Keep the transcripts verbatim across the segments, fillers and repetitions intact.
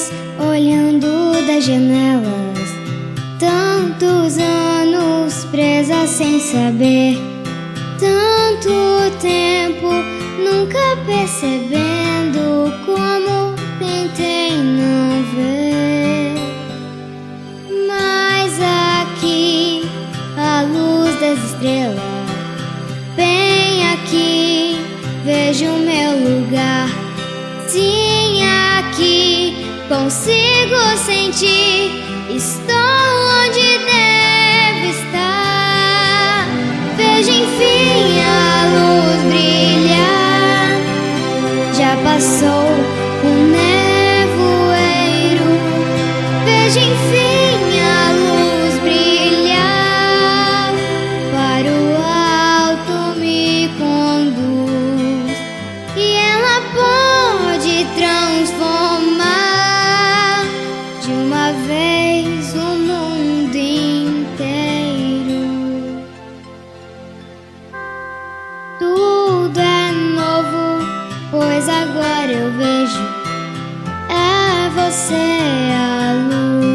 dias olhando das janelas, tantos anos presa sem saber, tanto tempo nunca percebendo como tentei não ver. Mas aqui a luz das estrelas, bem aqui vejo meu lugar. Sim, aqui consigo sentir, estou onde deve estar. Vejo enfim a luz brilhar, já passou o nevoeiro. Vejo enfim a luz brilhar, para o alto me conduz, e ela pode transformar de uma vez o mundo inteiro. Tudo é novo, pois agora eu vejo, é você a luz.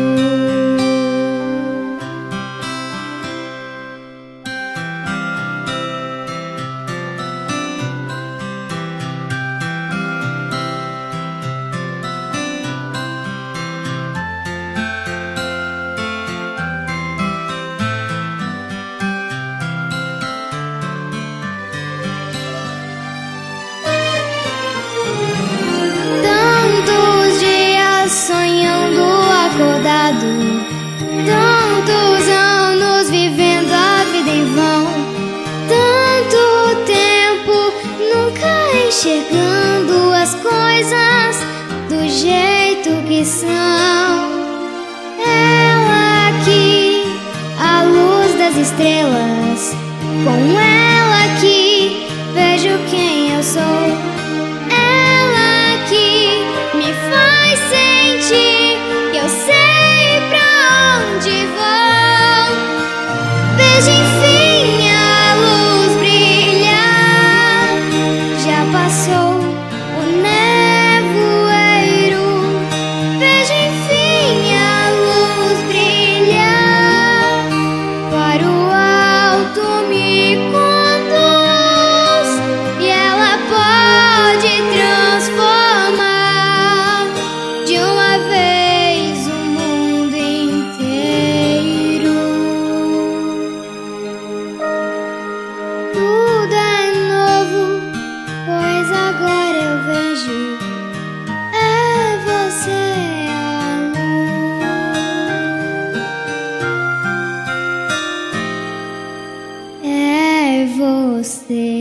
Sonhando acordado, tantos anos vivendo a vida em vão, tanto tempo nunca enxergando as coisas do jeito que são. Ela aqui, a luz das estrelas, com ela aqui vejo quem eu sou. Ela aqui me faz sentir que eu sei pra onde vou. Vejo enfim a luz brilhar, já passou o nevoeiro. Vejo enfim a luz brilhar, para o alto me conduz, e ela pode transformar de uma vez o mundo inteiro. Tudo é novo, pois agora eu vejo, é você a luz, é você.